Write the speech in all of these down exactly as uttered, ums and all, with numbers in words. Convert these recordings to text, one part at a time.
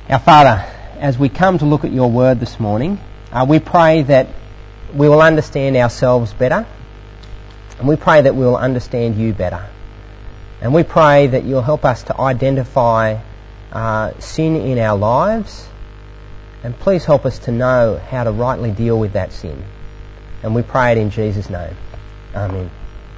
Our Father, as we come to look at your word this morning, uh, we pray that we will understand ourselves better, and we pray that we will understand you better. And we pray that you'll help us to identify uh, sin in our lives, and please help us to know how to rightly deal with that sin. And we pray it in Jesus' name. Amen.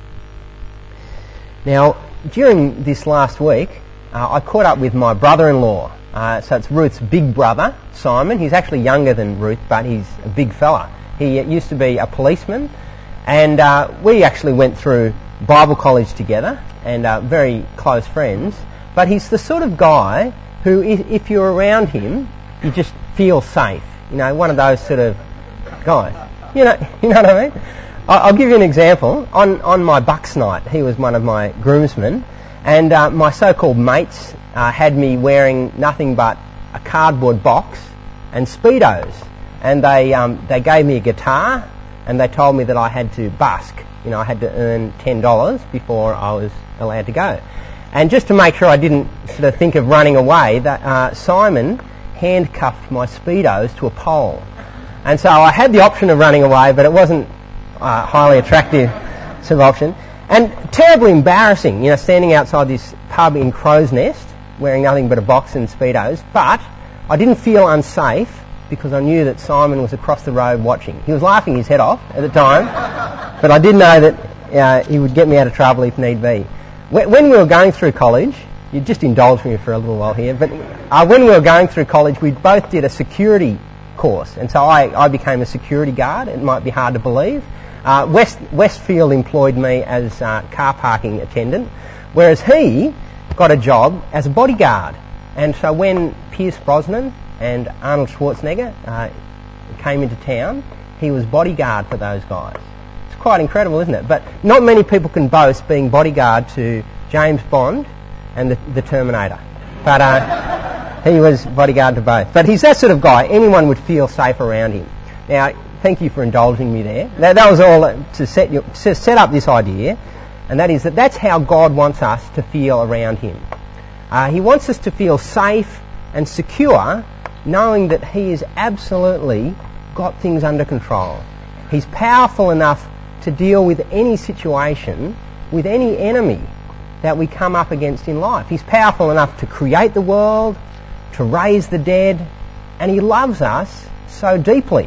Now, during this last week, uh, I caught up with my brother-in-law. Uh, so it's Ruth's big brother, Simon. He's actually younger than Ruth, but he's a big fella. He used to be a policeman, and uh, we actually went through Bible college together, and uh, very close friends. But he's the sort of guy who, if, if you're around him, you just feel safe. You know, one of those sort of guys. You know, you know what I mean? I'll give you an example. On on my Bucks night, he was one of my groomsmen, and uh, my so-called mates uh, had me wearing nothing but a cardboard box and Speedos, and they um, they gave me a guitar, and they told me that I had to busk. You know, I had to earn ten dollars before I was allowed to go. And just to make sure I didn't sort of think of running away, that uh, Simon handcuffed my Speedos to a pole. And so I had the option of running away, but it wasn't a highly attractive sort of option. And terribly embarrassing, you know, standing outside this pub in Crow's Nest, wearing nothing but a box and Speedos. But I didn't feel unsafe because I knew that Simon was across the road watching. He was laughing his head off at the time, but I did know that uh, he would get me out of trouble if need be. When we were going through college, you just indulge me for a little while here, but uh, when we were going through college, we both did a security course, and so I, I became a security guard. It might be hard to believe. Uh, West, Westfield employed me as a car parking attendant, whereas he got a job as a bodyguard. And so when Pierce Brosnan and Arnold Schwarzenegger uh, came into town, he was bodyguard for those guys. It's quite incredible, isn't it? But not many people can boast being bodyguard to James Bond and the, the Terminator. But uh, he was bodyguard to both. But he's that sort of guy. Anyone would feel safe around him. Now, thank you for indulging me there. That, that was all to set, you, to set up this idea, and that is that that's how God wants us to feel around him. Uh, he wants us to feel safe and secure, knowing that he has absolutely got things under control. He's powerful enough to deal with any situation, with any enemy that we come up against in life. He's powerful enough to create the world, to raise the dead, and he loves us so deeply,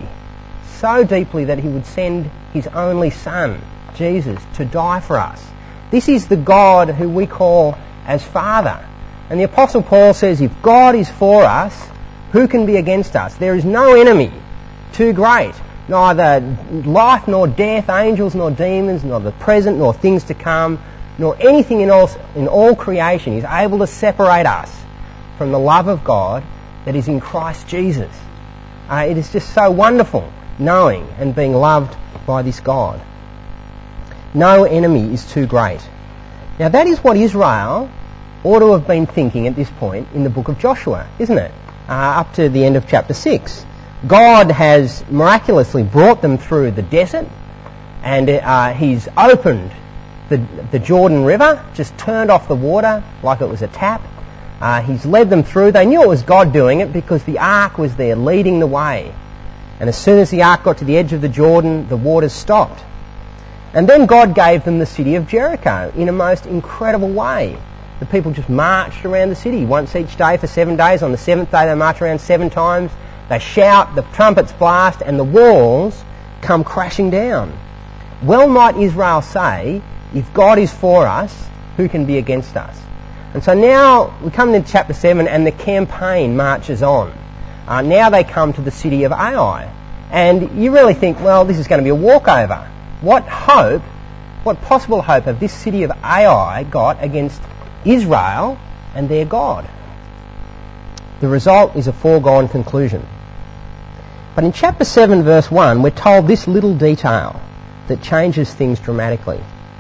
so deeply that he would send his only son, Jesus, to die for us. This is the God who we call as Father. And the Apostle Paul says, if God is for us, who can be against us? There is no enemy too great, neither life nor death, angels nor demons, nor the present nor things to come, nor anything in all, in all creation is able to separate us from the love of God that is in Christ Jesus. Uh, it is just so wonderful knowing and being loved by this God. No enemy is too great. Now that is what Israel ought to have been thinking at this point in the book of Joshua, isn't it? Uh, up to the end of chapter six. God has miraculously brought them through the desert, and uh, he's opened the, the Jordan River, just turned off the water like it was a tap. Uh, he's led them through. They knew it was God doing it because the ark was there leading the way. And as soon as the ark got to the edge of the Jordan, the waters stopped. And then God gave them the city of Jericho in a most incredible way. The people just marched around the city once each day for seven days. On the seventh day they march around seven times. They shout, the trumpets blast, and the walls come crashing down. Well might Israel say, if God is for us, who can be against us? And so now we come into chapter seven and the campaign marches on. Uh, now they come to the city of Ai. And you really think, well, this is going to be a walkover. What hope, what possible hope have this city of Ai got against Israel and their God? The result is a foregone conclusion. But in chapter seven verse one, we're told this little detail that changes things dramatically.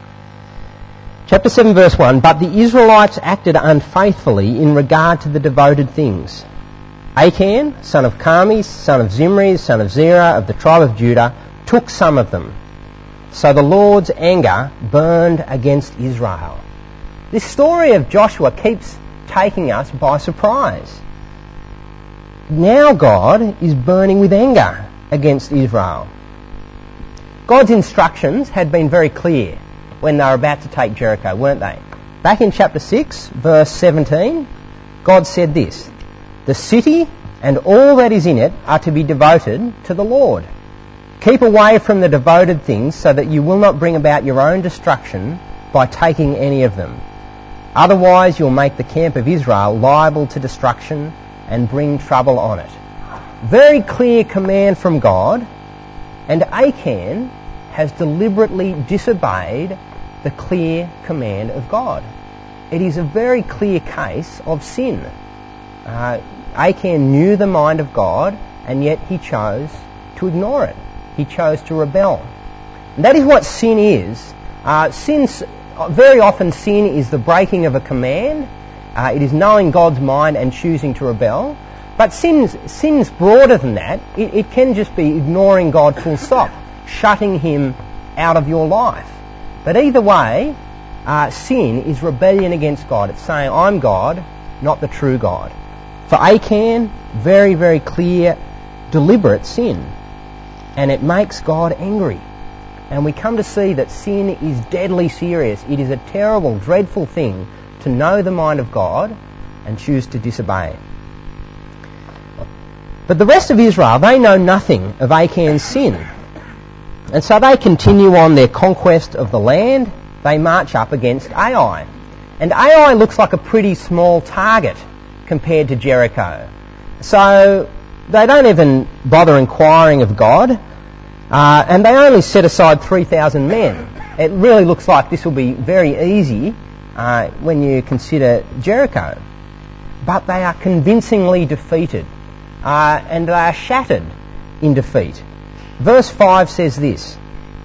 Chapter seven verse one, but the Israelites acted unfaithfully in regard to the devoted things. Achan, son of Carmi, son of Zimri, son of Zerah, of the tribe of Judah, took some of them. So the Lord's anger burned against Israel. This story of Joshua keeps taking us by surprise. now God is burning with anger against Israel. God's instructions had been very clear when they were about to take Jericho, weren't they? Back in chapter six, verse seventeen, God said this, "The city and all that is in it are to be devoted to the Lord. Keep away from the devoted things so that you will not bring about your own destruction by taking any of them. Otherwise you'll make the camp of Israel liable to destruction and bring trouble on it." Very clear command from God, and Achan has deliberately disobeyed the clear command of God. It is a very clear case of sin. Uh, Achan knew the mind of God, and yet he chose to ignore it. He chose to rebel. And that is what sin is. Uh, sin's, very often sin is the breaking of a command. Uh, it is knowing God's mind and choosing to rebel. But sin's, sin's broader than that. It, it can just be ignoring God full stop, shutting him out of your life. But either way, uh, sin is rebellion against God. It's saying, I'm God, not the true God. For Achan, very, very clear, deliberate sin. And it makes God angry. And we come to see that sin is deadly serious. It is a terrible, dreadful thing to know the mind of God and choose to disobey it. But the rest of Israel, they know nothing of Achan's sin. And so they continue on their conquest of the land. They march up against Ai. And Ai looks like a pretty small target compared to Jericho. So they don't even bother inquiring of God. Uh, and they only set aside three thousand men. It really looks like this will be very easy uh, when you consider Jericho. But they are convincingly defeated. Uh, and they are shattered in defeat. Verse five says this.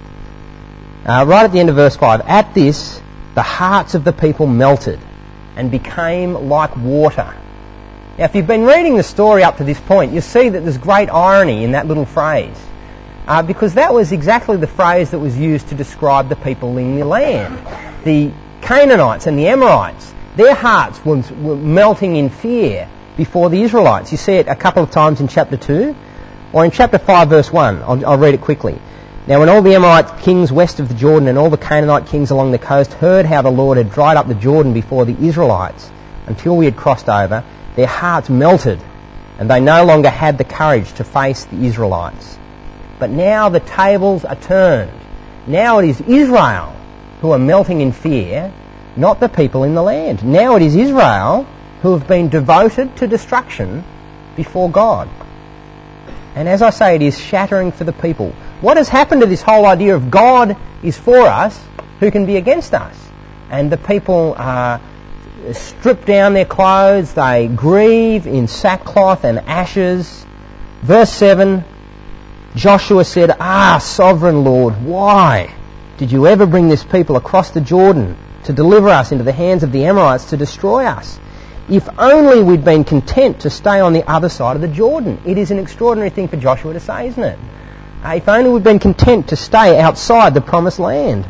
Uh, right at the end of verse five. At this, the hearts of the people melted and became like water. Now, if you've been reading the story up to this point, you see that there's great irony in that little phrase. Uh, because that was exactly the phrase that was used to describe the people in the land. The Canaanites and the Amorites, their hearts were, were melting in fear before the Israelites. You see it a couple of times in chapter two, or in chapter five verse one. I'll, I'll read it quickly. Now when all the Amorite kings west of the Jordan and all the Canaanite kings along the coast heard how the Lord had dried up the Jordan before the Israelites until we had crossed over, their hearts melted and they no longer had the courage to face the Israelites. But now the tables are turned. Now it is Israel who are melting in fear, not the people in the land. Now it is Israel who have been devoted to destruction before God. And as I say, it is shattering for the people. What has happened to this whole idea of God is for us, who can be against us? And the people uh, strip down their clothes, they grieve in sackcloth and ashes. Verse seven, Joshua said, "Ah, sovereign Lord, why did you ever bring this people across the Jordan to deliver us into the hands of the Amorites to destroy us? If only we'd been content to stay on the other side of the Jordan." It is an extraordinary thing for Joshua to say, isn't it? Uh, if only we'd been content to stay outside the promised land.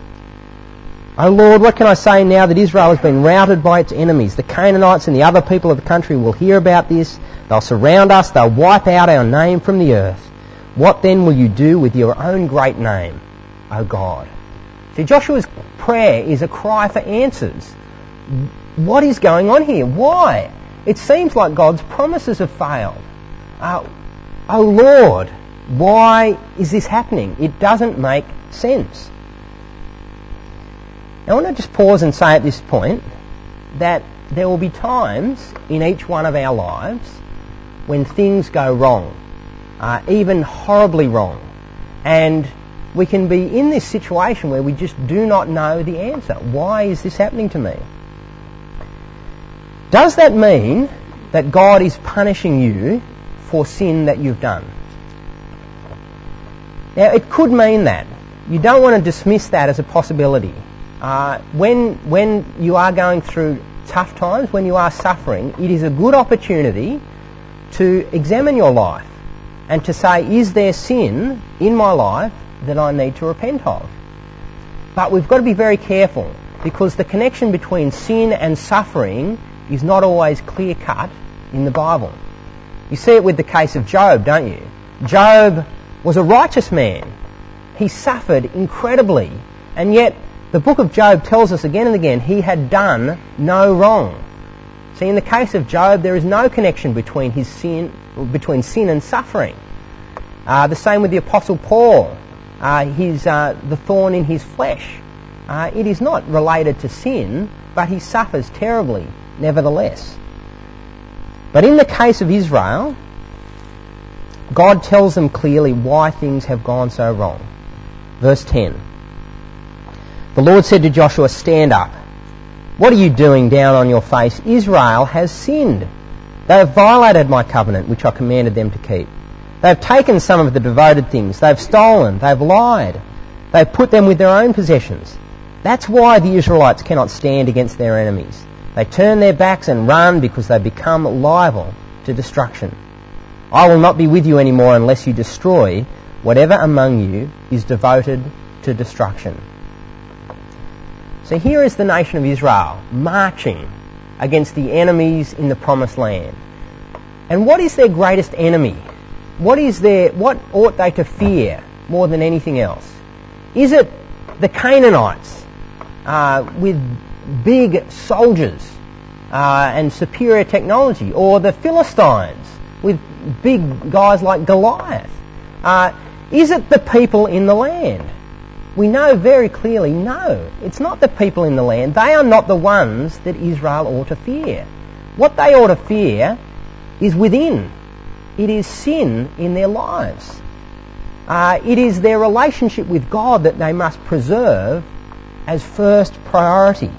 "Oh Lord, what can I say now that Israel has been routed by its enemies? The Canaanites and the other people of the country will hear about this. They'll surround us. They'll wipe out our name from the earth. What then will you do with your own great name, O God?" See, Joshua's prayer is a cry for answers. What is going on here? Why? It seems like God's promises have failed. Uh, oh Lord, why is this happening? It doesn't make sense. Now, I want to just pause and say at this point that there will be times in each one of our lives when things go wrong, uh, even horribly wrong. And we can be in this situation where we just do not know the answer. Why is this happening to me? Does that mean that God is punishing you for sin that you've done? Now, it could mean that. You don't want to dismiss that as a possibility. Uh, when, when you are going through tough times, when you are suffering, it is a good opportunity to examine your life and to say, is there sin in my life that I need to repent of? But we've got to be very careful, because the connection between sin and suffering is not always clear-cut in the Bible. You see it with the case of Job, don't you? Job was a righteous man. He suffered incredibly, and yet the book of Job tells us again and again he had done no wrong. See, in the case of Job, there is no connection between his sin, between sin and suffering. Uh, the same with the Apostle Paul, uh, his uh, the thorn in his flesh. Uh, it is not related to sin, but he suffers terribly, nevertheless. But in the case of Israel, God tells them clearly why things have gone so wrong. Verse ten. The Lord said to Joshua, "Stand up. What are you doing down on your face? Israel has sinned. They have violated my covenant, which I commanded them to keep. They have taken some of the devoted things. They have stolen. They have lied. They have put them with their own possessions. That's why the Israelites cannot stand against their enemies. They turn their backs and run because they become liable to destruction. I will not be with you anymore unless you destroy whatever among you is devoted to destruction." So here is the nation of Israel marching against the enemies in the promised land. And what is their greatest enemy? What is their, what ought they to fear more than anything else? Is it the Canaanites uh, with big soldiers uh, and superior technology, or the Philistines with big guys like Goliath? Uh, is it the people in the land? We know very clearly, no, it's not the people in the land. They are not the ones that Israel ought to fear. What they ought to fear is within. It is sin in their lives. Uh, it is their relationship with God that they must preserve as first priority.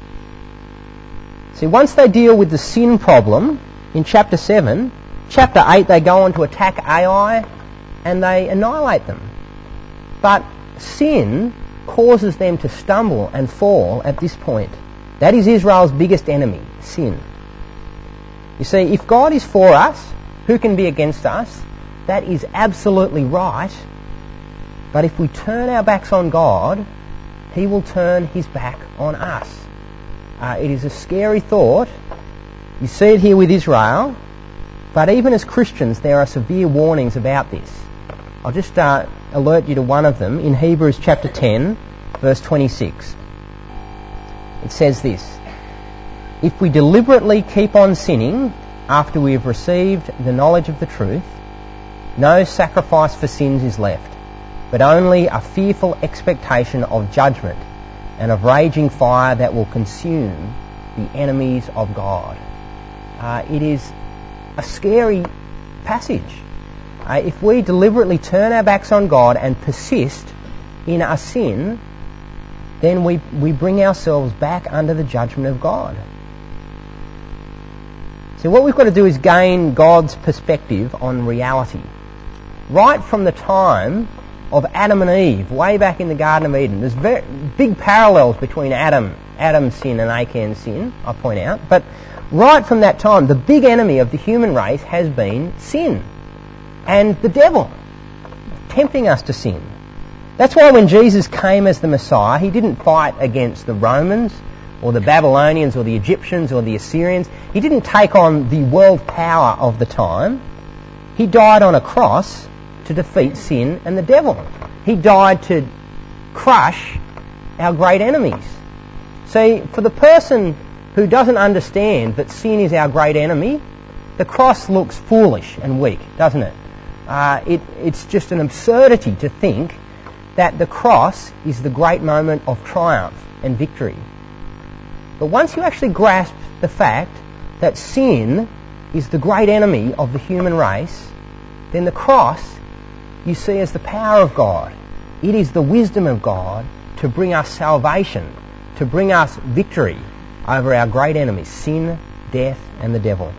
See, once they deal with the sin problem in chapter seven, chapter eight they go on to attack Ai and they annihilate them. But sin causes them to stumble and fall at this point. That is Israel's biggest enemy, sin. You see, if God is for us, who can be against us? That is absolutely right. But if we turn our backs on God, He will turn His back on us. Uh, it is a scary thought. You see it here with Israel, but even as Christians there are severe warnings about this. I'll just uh, alert you to one of them in Hebrews chapter ten, verse twenty-six. It says this: "If we deliberately keep on sinning after we have received the knowledge of the truth, no sacrifice for sins is left, but only a fearful expectation of judgment and of raging fire that will consume the enemies of God." Uh, it is a scary passage. Uh, if we deliberately turn our backs on God and persist in our sin, then we, we bring ourselves back under the judgment of God. So what we've got to do is gain God's perspective on reality. Right from the time of Adam and Eve, way back in the Garden of Eden, there's very big parallels between Adam, Adam's sin and Achan's sin, I point out. But right from that time, the big enemy of the human race has been sin. And the devil, tempting us to sin. That's why when Jesus came as the Messiah, He didn't fight against the Romans or the Babylonians or the Egyptians or the Assyrians. He didn't take on the world power of the time. He died on a cross to defeat sin and the devil. He died to crush our great enemies. See, for the person who doesn't understand that sin is our great enemy, the cross looks foolish and weak, doesn't it? Uh, it, it's just an absurdity to think that the cross is the great moment of triumph and victory. But once you actually grasp the fact that sin is the great enemy of the human race, then the cross you see as the power of God. It is the wisdom of God to bring us salvation, to bring us victory over our great enemies, sin, death, and the devil.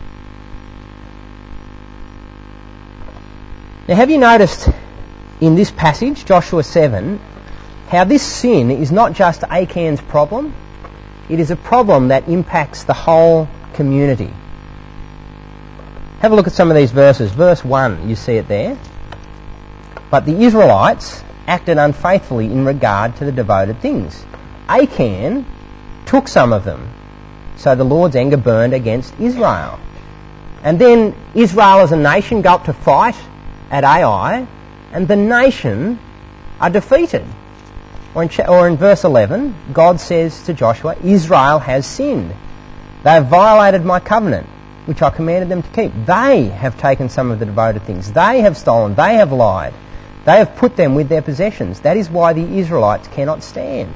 Now, have you noticed in this passage, Joshua seven, how this sin is not just Achan's problem? It is a problem that impacts the whole community. Have a look at some of these verses. Verse one, you see it there. "But the Israelites acted unfaithfully in regard to the devoted things. Achan took some of them, so the Lord's anger burned against Israel." And then Israel as a nation go up to fight at Ai, and the nation are defeated. Or in, or in verse eleven, God says to Joshua, Israel has sinned. They have violated my covenant, which I commanded them to keep. They have taken some of the devoted things. They have stolen. They have lied. They have put them with their possessions. That is why the Israelites cannot stand.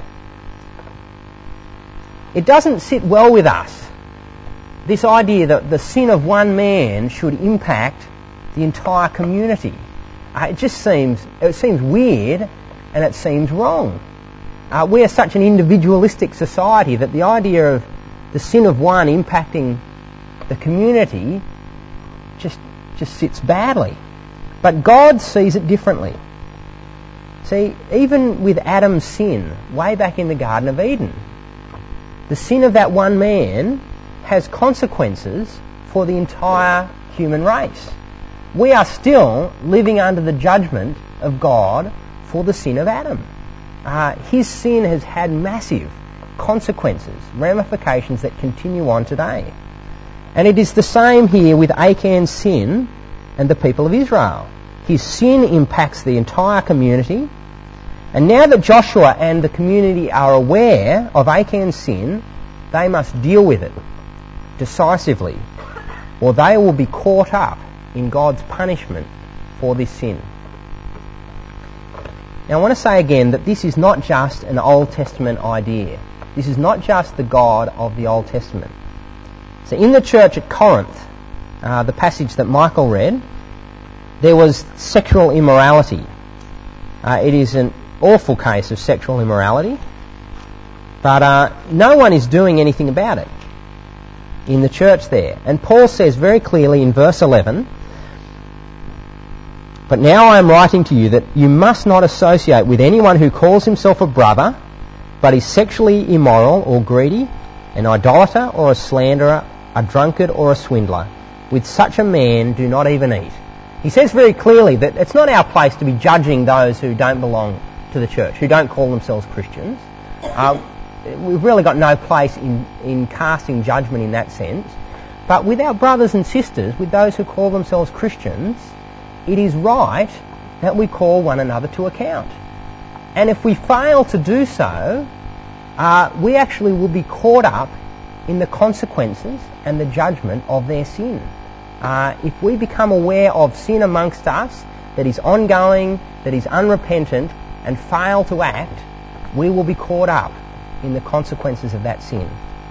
It doesn't sit well with us, this idea that the sin of one man should impact the entire community. Uh, it just seems, it seems weird and it seems wrong. Uh, we are such an individualistic society that the idea of the sin of one impacting the community just, just sits badly. But God sees it differently. See, even with Adam's sin, way back in the Garden of Eden, the sin of that one man has consequences for the entire human race. We are still living under the judgment of God for the sin of Adam. Uh, his sin has had massive consequences, ramifications that continue on today. And it is the same here with Achan's sin and the people of Israel. His sin impacts the entire community. And now that Joshua and the community are aware of Achan's sin, they must deal with it decisively, or they will be caught up in God's punishment for this sin. Now I want to say again that this is not just an Old Testament idea. This is not just the God of the Old Testament. So in the church at Corinth, uh, the passage that Michael read, there was sexual immorality. Uh, it is an awful case of sexual immorality, but uh, no one is doing anything about it in the church there. And Paul says very clearly in verse eleven, "But now I am writing to you that you must not associate with anyone who calls himself a brother, but is sexually immoral or greedy, an idolater or a slanderer, a drunkard or a swindler. With such a man do not even eat." He says very clearly that it's not our place to be judging those who don't belong to the church, who don't call themselves Christians. Uh, we've really got no place in, in casting judgment in that sense. But with our brothers and sisters, with those who call themselves Christians, it is right that we call one another to account. And if we fail to do so, uh, we actually will be caught up in the consequences and the judgment of their sin. Uh, if we become aware of sin amongst us that is ongoing, that is unrepentant, and fail to act, we will be caught up in the consequences of that sin.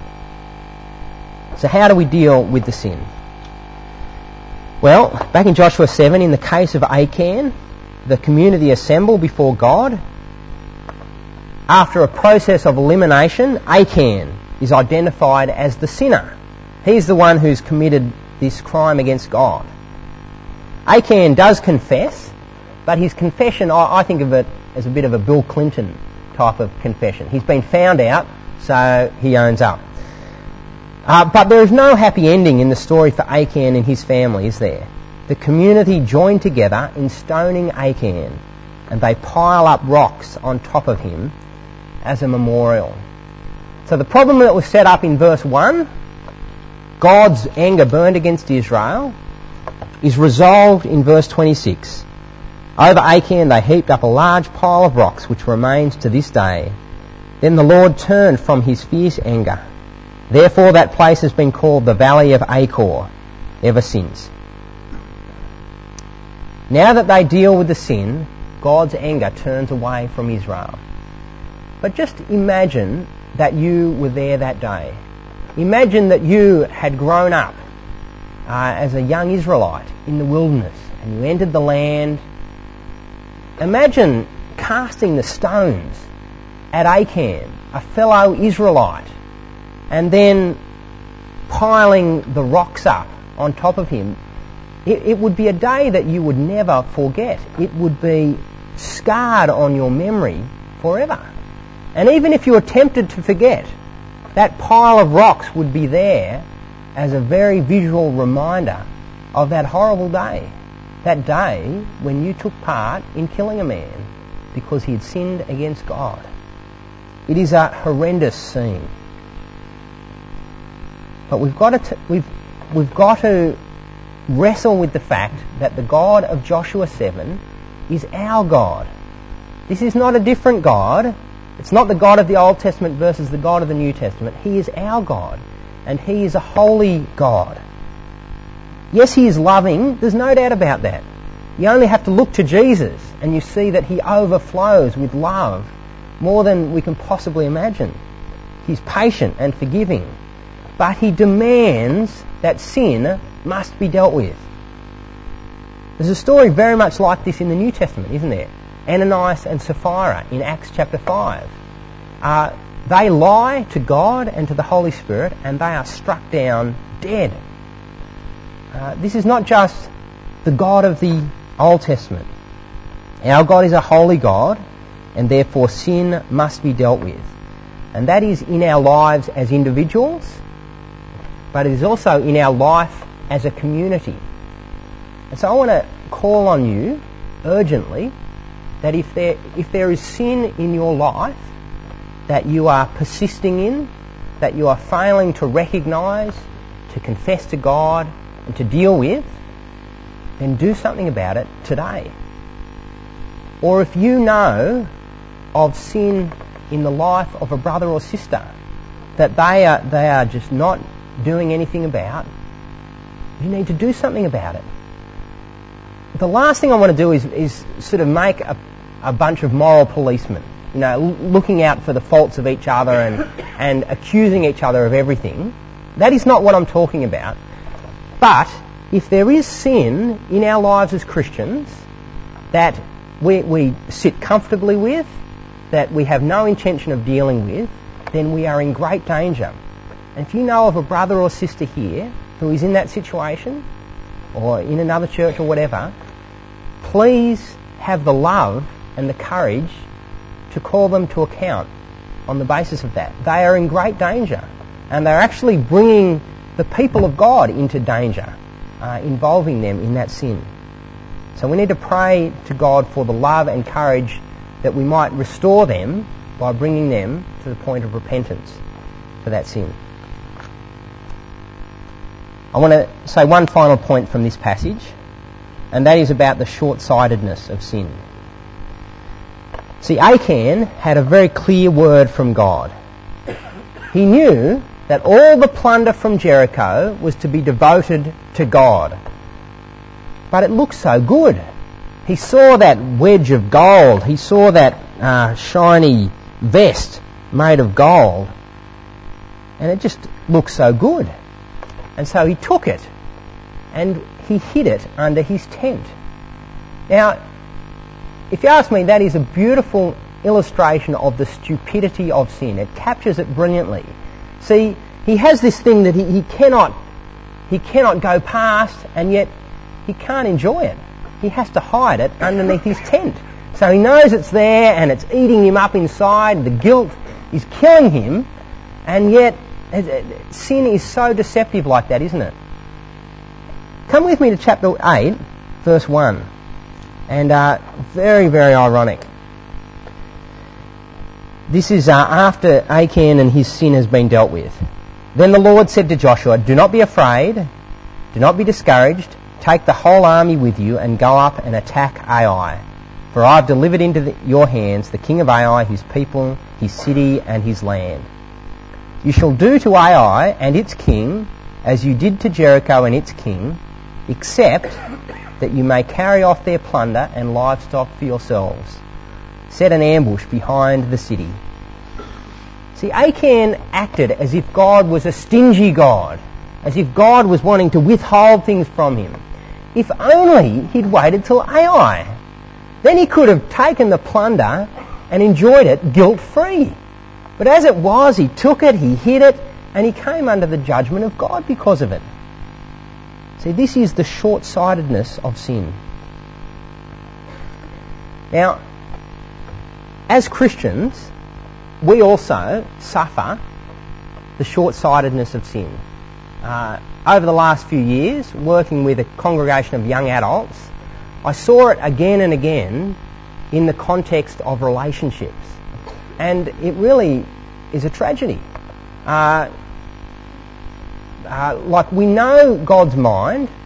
So how do we deal with the sin? Well, back in Joshua seven, in the case of Achan, the community assemble before God. After a process of elimination, Achan is identified as the sinner. He's the one who's committed this crime against God. Achan does confess, but his confession, I, I think of it as a bit of a Bill Clinton type of confession. He's been found out, so he owns up. Uh, but there is no happy ending in the story for Achan and his family, is there? The community join together in stoning Achan, and they pile up rocks on top of him as a memorial. So the problem that was set up in verse one, God's anger burned against Israel, is resolved in verse twenty-six. Over Achan they heaped up a large pile of rocks which remains to this day. Then the Lord turned from his fierce anger. Therefore that place has been called the Valley of Achor ever since. Now that they deal with the sin, God's anger turns away from Israel. But just imagine that you were there that day. Imagine that you had grown up uh, as a young Israelite in the wilderness and you entered the land. Imagine casting the stones at Achan, a fellow Israelite, and then piling the rocks up on top of him. It, it would be a day that you would never forget. It would be scarred on your memory forever. And even if you attempted to forget, that pile of rocks would be there as a very visual reminder of that horrible day. That day when you took part in killing a man because he had sinned against God. It is a horrendous scene. But we've got to, t- we've, we've got to wrestle with the fact that the God of Joshua seven is our God. This is not a different God. It's not the God of the Old Testament versus the God of the New Testament. He is our God, and He is a holy God. Yes, He is loving. There's no doubt about that. You only have to look to Jesus and you see that He overflows with love more than we can possibly imagine. He's patient and forgiving, but He demands that sin must be dealt with. There's a story very much like this in the New Testament, isn't there? Ananias and Sapphira in Acts chapter five. Uh, they lie to God and to the Holy Spirit, and they are struck down dead. Uh, this is not just the God of the Old Testament. Our God is a holy God, and therefore sin must be dealt with. And that is in our lives as individuals, but it is also in our life as a community. And so I want to call on you urgently that if there if there is sin in your life that you are persisting in, that you are failing to recognise, to confess to God and to deal with, then do something about it today. Or if you know of sin in the life of a brother or sister that they are they are just not doing anything about, you need to do something about it. The last thing I want to do is, is sort of make a, a bunch of moral policemen, you know, l- looking out for the faults of each other and, and accusing each other of everything. That is not what I'm talking about. But if there is sin in our lives as Christians that we, we sit comfortably with, that we have no intention of dealing with, then we are in great danger. And if you know of a brother or sister here who is in that situation, or in another church or whatever, please have the love and the courage to call them to account on the basis of that. They are in great danger, and they're actually bringing the people of God into danger, uh, involving them in that sin. So we need to pray to God for the love and courage that we might restore them by bringing them to the point of repentance for that sin. I want to say one final point from this passage, and that is about the short-sightedness of sin. See, Achan had a very clear word from God. He knew that all the plunder from Jericho was to be devoted to God. But it looked so good. He saw that wedge of gold. He saw that uh, shiny vest made of gold. And it just looked so good. And so he took it and he hid it under his tent. Now, if you ask me, that is a beautiful illustration of the stupidity of sin. It captures it brilliantly. See, he has this thing that he, he cannot he cannot go past, and yet he can't enjoy it. He has to hide it underneath his tent. So he knows it's there and it's eating him up inside. The guilt is killing him, and yet sin is so deceptive like that, isn't it? Come with me to chapter eight, verse one. And uh, very, very ironic. This is uh, after Achan and his sin has been dealt with. Then the Lord said to Joshua, "Do not be afraid, do not be discouraged. Take the whole army with you and go up and attack Ai. For I have delivered into the, your hands the king of Ai, his people, his city, and his land. You shall do to Ai and its king as you did to Jericho and its king, except that you may carry off their plunder and livestock for yourselves. Set an ambush behind the city." See, Achan acted as if God was a stingy God, as if God was wanting to withhold things from him. If only he'd waited till Ai. Then he could have taken the plunder and enjoyed it guilt-free. But as it was, he took it, he hid it, and he came under the judgment of God because of it. See, this is the short-sightedness of sin. Now, as Christians, we also suffer the short-sightedness of sin. Uh, over the last few years, working with a congregation of young adults, I saw it again and again in the context of relationships. And it really is a tragedy. Uh, uh, like, we know God's mind,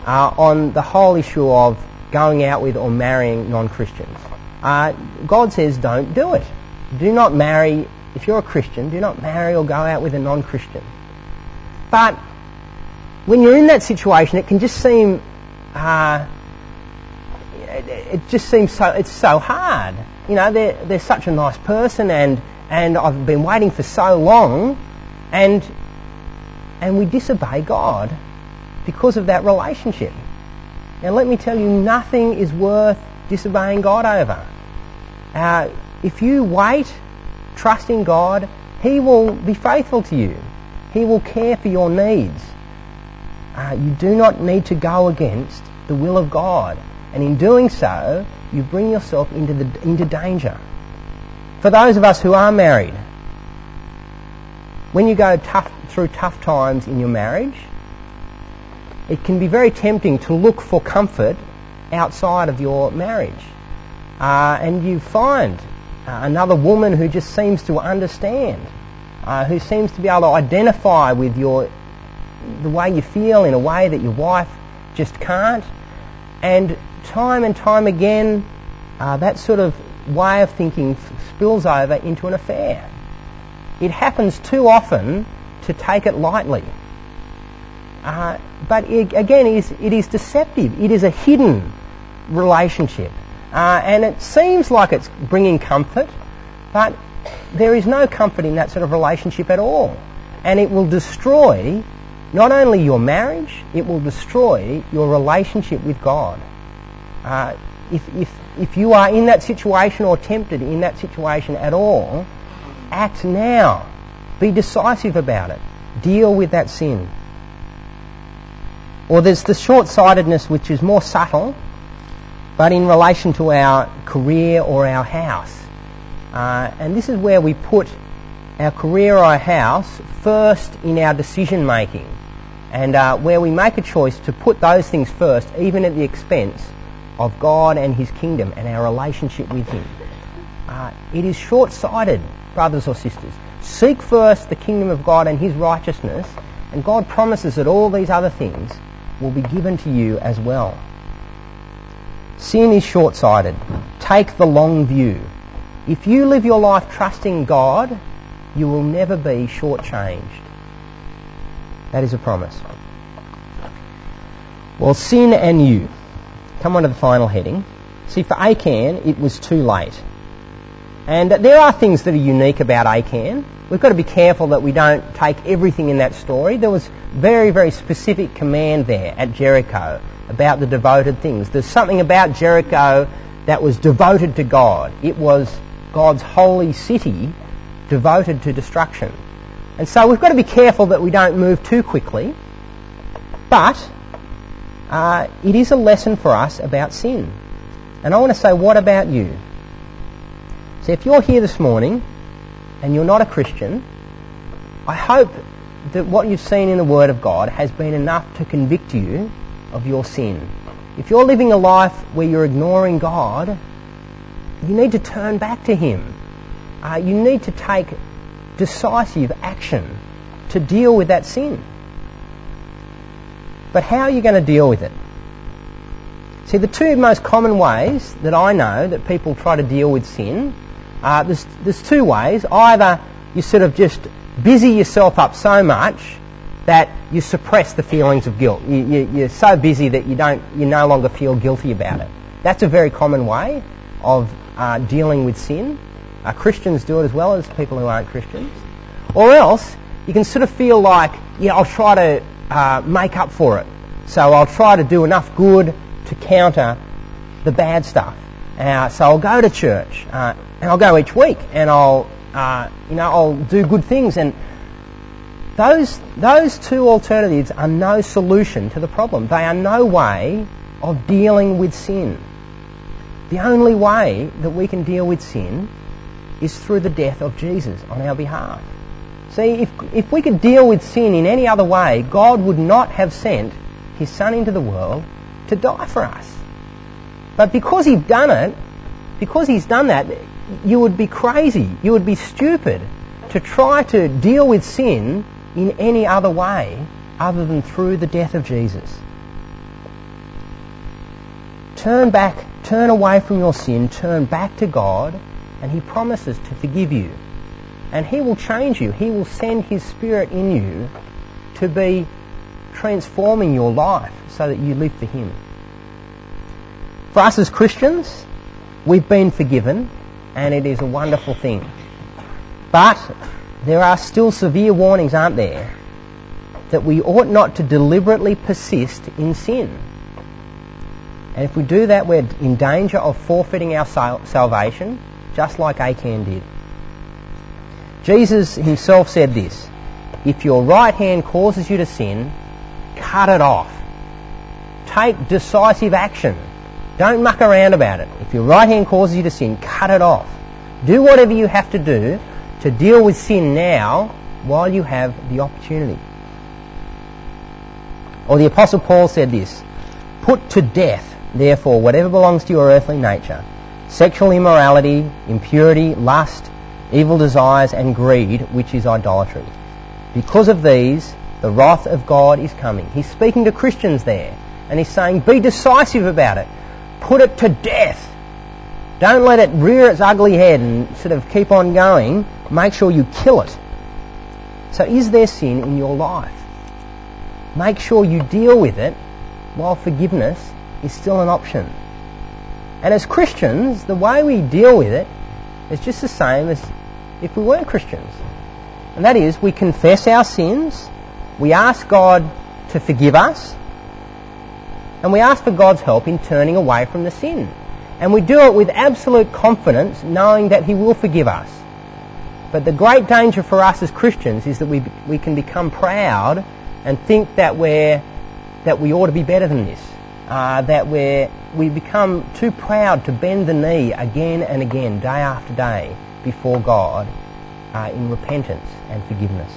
uh, on the whole issue of going out with or marrying non-Christians. Uh, God says don't do it. Do not marry, if you're a Christian, do not marry or go out with a non-Christian. But when you're in that situation, it can just seem, uh, it, it just seems so, it's so hard. You know, they're, they're such a nice person and, and I've been waiting for so long and, and we disobey God because of that relationship. Now let me tell you, nothing is worth disobeying God over. Uh, if you wait, trust in God, He will be faithful to you. He will care for your needs. Uh, you do not need to go against the will of God. And in doing so, you bring yourself into, the, into danger. For those of us who are married, when you go tough, through tough times in your marriage, it can be very tempting to look for comfort outside of your marriage. Uh, and you find uh, another woman who just seems to understand, uh, who seems to be able to identify with your the way you feel in a way that your wife just can't. And time and time again, uh, that sort of way of thinking spills over into an affair. It happens too often to take it lightly. Uh, but it, again, it is, it is deceptive. It is a hidden relationship. Uh, and it seems like it's bringing comfort, but there is no comfort in that sort of relationship at all. And it will destroy not only your marriage, it will destroy your relationship with God. Uh, if, if, if you are in that situation or tempted in that situation at all, act now. Be decisive about it. Deal with that sin. Or there's the short-sightedness which is more subtle, but in relation to our career or our house. Uh, and this is where we put our career or our house first in our decision making, and uh, where we make a choice to put those things first, even at the expense of God and His kingdom and our relationship with Him. Uh, it is short-sighted, brothers or sisters. Seek first the kingdom of God and His righteousness, and God promises that all these other things will be given to you as well. Sin is short-sighted. Take the long view. If you live your life trusting God, you will never be short-changed. That is a promise. Well, sin and you. Come on to the final heading. See, for Achan, it was too late. And there are things that are unique about Achan. We've got to be careful that we don't take everything in that story. There was very, very specific command there at Jericho about the devoted things. There's something about Jericho that was devoted to God. It was God's holy city devoted to destruction. And so we've got to be careful that we don't move too quickly. But uh, it is a lesson for us about sin. And I want to say, what about you? So if you're here this morning and you're not a Christian, I hope that what you've seen in the Word of God has been enough to convict you of your sin. If you're living a life where you're ignoring God, you need to turn back to Him. Uh, you need to take decisive action to deal with that sin. But how are you going to deal with it? See, the two most common ways that I know that people try to deal with sin, uh, there's, there's two ways. Either you sort of just busy yourself up so much that you suppress the feelings of guilt. You, you, you're so busy that you don't, you no longer feel guilty about it. That's a very common way of uh, dealing with sin. Uh, Christians do it as well as people who aren't Christians. Or else you can sort of feel like, yeah, I'll try to uh, make up for it. So I'll try to do enough good to counter the bad stuff. Uh, so I'll go to church, uh, and I'll go each week, and I'll, uh, you know, I'll do good things. And those those two alternatives are no solution to the problem. They are no way of dealing with sin. The only way that we can deal with sin is through the death of Jesus on our behalf. See, if if we could deal with sin in any other way, God would not have sent His Son into the world to die for us. But because He's done it, because He's done that, you would be crazy, you would be stupid to try to deal with sin in any other way other than through the death of Jesus. turn back, turn away from your sin, turn back to God, and He promises to forgive you. And He will change you. He will send His Spirit in you to be transforming your life so that you live for Him. For us as Christians, we've been forgiven, and it is a wonderful thing. But there are still severe warnings, aren't there, that we ought not to deliberately persist in sin. And if we do that, we're in danger of forfeiting our sal- salvation, just like Achan did. Jesus Himself said this: if your right hand causes you to sin, cut it off. Take decisive action. Don't muck around about it. If your right hand causes you to sin, cut it off. Do whatever you have to do to deal with sin now while you have the opportunity. Or the Apostle Paul said this: put to death, therefore, whatever belongs to your earthly nature: sexual immorality, impurity, lust, evil desires, and greed, which is idolatry. Because of these, the wrath of God is coming. He's speaking to Christians there, and He's saying, be decisive about it. Put it to death. Don't let it rear its ugly head and sort of keep on going. Make sure you kill it. So is there sin in your life? Make sure you deal with it while forgiveness is still an option. And as Christians, the way we deal with it is just the same as if we weren't Christians. And that is, we confess our sins, we ask God to forgive us, and we ask for God's help in turning away from the sin. And we do it with absolute confidence, knowing that He will forgive us. But the great danger for us as Christians is that we we can become proud and think that we're that we ought to be better than this. Uh, that we're we become too proud to bend the knee again and again, day after day, before God uh, in repentance and forgiveness.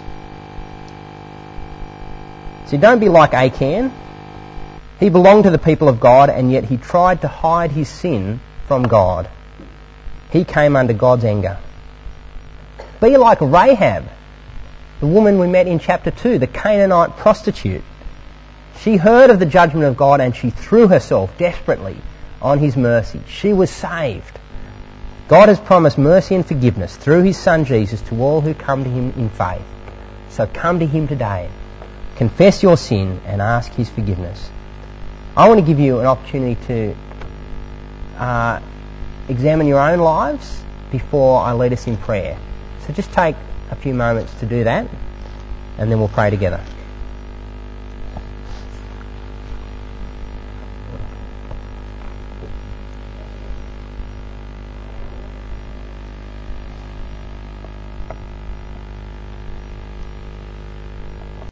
So don't be like Achan. He belonged to the people of God, and yet he tried to hide his sin from God. He came under God's anger. Be like Rahab, the woman we met in chapter two, the Canaanite prostitute. She heard of the judgment of God and she threw herself desperately on His mercy. She was saved. God has promised mercy and forgiveness through His Son Jesus to all who come to Him in faith. So come to Him today. Confess your sin and ask His forgiveness. I want to give you an opportunity to uh, examine your own lives before I lead us in prayer. So just take a few moments to do that, and then we'll pray together.